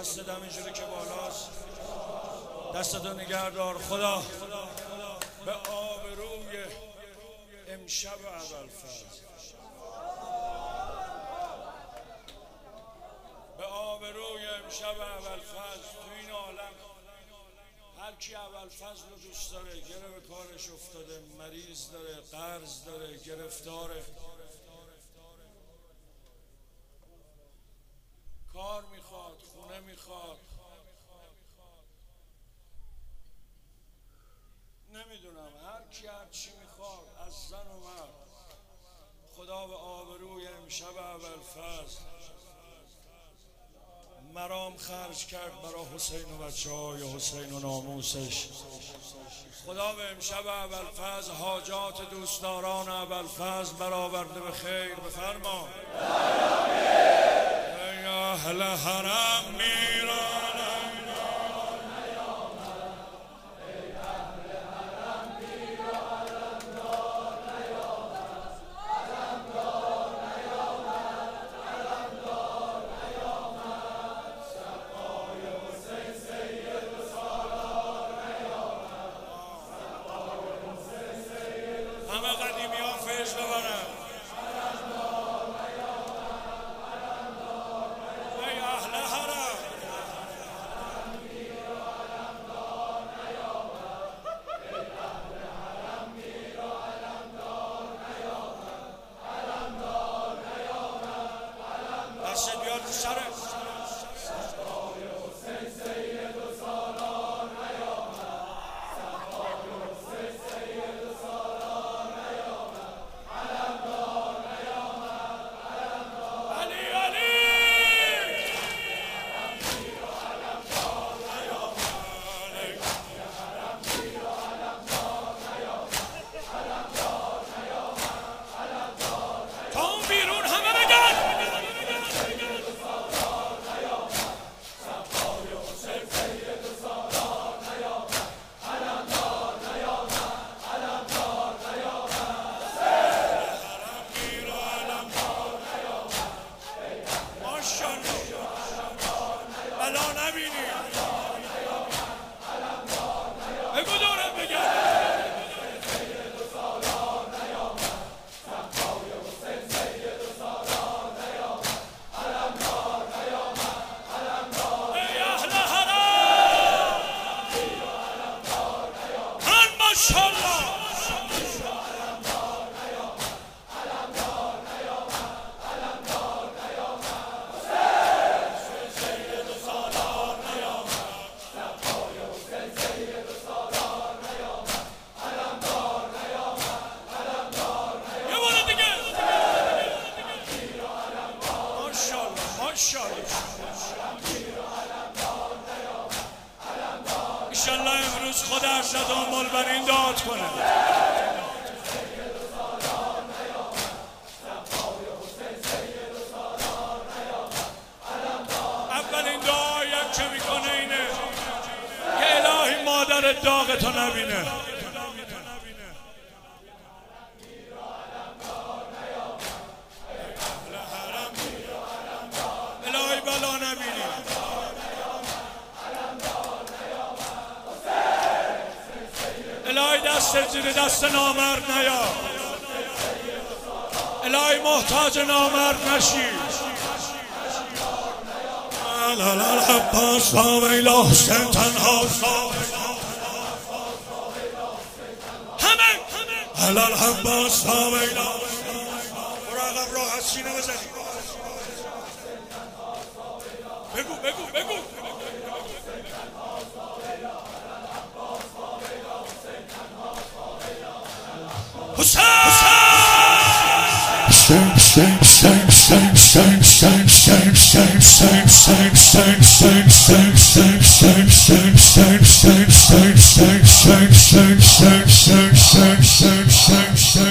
دستت همینجوری که بالاست دستتو نگهدار. خدا به آبروی امشب ابوالفضل، به آبروی امشب ابوالفضل تو این عالم هر کی ابوالفضل رو دوست داره، گره به کارش افتاده، مریض داره، قرض داره، گرفتاره، کار میخواد، خونه میخواد، نمیدونم، هر کی هر چی میخواد از زن و مرد، خدا به آبروی امشب ابوالفضل مرام خرج کرد برای حسین و بچه‌های حسین و ناموسش. خدا به امشب ابوالفضل حاجات دوستداران ابوالفضل برآورده به خیر. بفرما ای اهل حرم میرانم، همه قدیمی ها فیض ببرن. ای اهل حرم دست بیار تو سرت. بلا نبینی بگو دورت بگم. ای اهل حرم من ماشاءالله ایشالله امروز خود ارشد آمال بر این داد کنه. اولین دعایم که میکنه اینه که الهی مادر داغتو نبینه. الهی بلا نبینی. الهی دست زیر دست نامرد نیا. الهی محتاج نامرد نشی. العباس با ویلا حسین تنها همه العباس با ویلا برو عقب راحت سینه بزنی. بگو بگو بگو Hussein